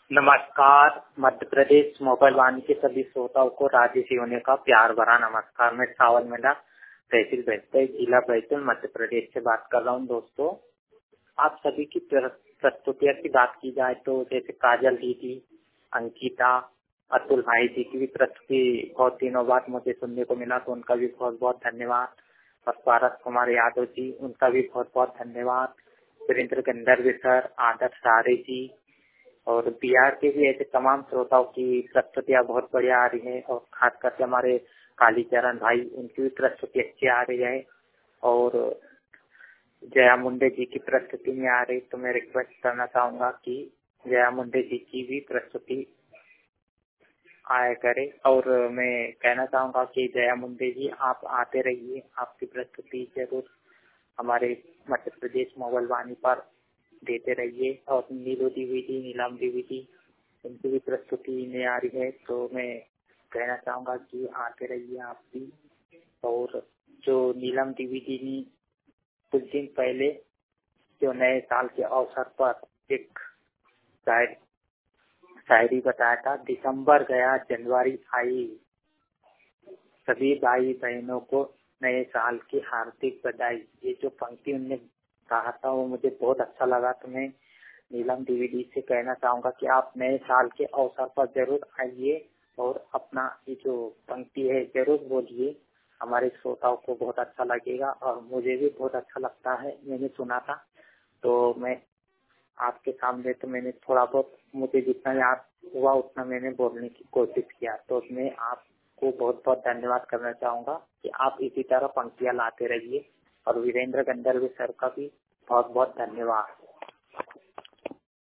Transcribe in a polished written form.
नमस्कार। मध्य प्रदेश मोबाइल वाणी के सभी श्रोताओं को राज्य होने का प्यार भरा नमस्कार। मैं सावन मेला तहसील बैतूल जिला बैतूल मध्य प्रदेश से बात कर रहा हूँ। दोस्तों, आप सभी की प्रस्तुतियों की बात की जाए तो जैसे काजल दीदी, अंकिता, अतुल भाई जी की भी प्रस्तुति बहुत दिनों बाद मुझे सुनने को मिला, तो उनका भी बहुत बहुत धन्यवाद। और पारस कुमार यादव जी, उनका भी बहुत बहुत धन्यवाद। वीरेंद्र गंधर्व सर, आदर्श सारे जी और बिहार के भी ऐसे तमाम श्रोताओं की प्रस्तुतियाँ बहुत बढ़िया आ रही है। और खास करके हमारे कालीचरण भाई, उनकी भी प्रस्तुति अच्छी आ रही है। और जया मुंडे जी की प्रस्तुति में आ रही, तो मैं रिक्वेस्ट करना चाहूंगा कि जया मुंडे जी की भी प्रस्तुति आया करे। और मैं कहना चाहूंगा कि जया मुंडे जी, आप आते रहिए, आपकी प्रस्तुति जरूर हमारे मध्य प्रदेश मोबाइल वाणी पर देते रहिए। और नीलम द्विवेदी उनकी भी प्रस्तुति में आ रही है, तो मैं कहना चाहूंगा कि आते रहिए आप भी। और जो नीलम द्विवेदी ने कुछ दिन पहले जो नए साल के अवसर पर एक शायरी बताया था, दिसंबर गया जनवरी आई, सभी भाई बहनों को नए साल की हार्दिक बधाई। ये जो पंक्ति उनने कहा था वो मुझे बहुत अच्छा लगा। तो मैं नीलम द्विवेदी से कहना चाहूंगा कि आप नए साल के अवसर पर जरूर आइए और अपना ये जो पंक्ति है जरूर बोलिए। हमारे श्रोताओं को बहुत अच्छा लगेगा और मुझे भी बहुत अच्छा लगता है। मैंने सुना था, तो मैं आपके सामने तो मैंने थोड़ा बहुत, मुझे जितना याद हुआ उतना मैंने बोलने की कोशिश किया। तो मैं आपको बहुत बहुत धन्यवाद करना चाहूंगा कि आप इसी तरह पंक्तियां लाते रहिए। और वीरेंद्र गंधर्व सर का भी बहुत बहुत धन्यवाद।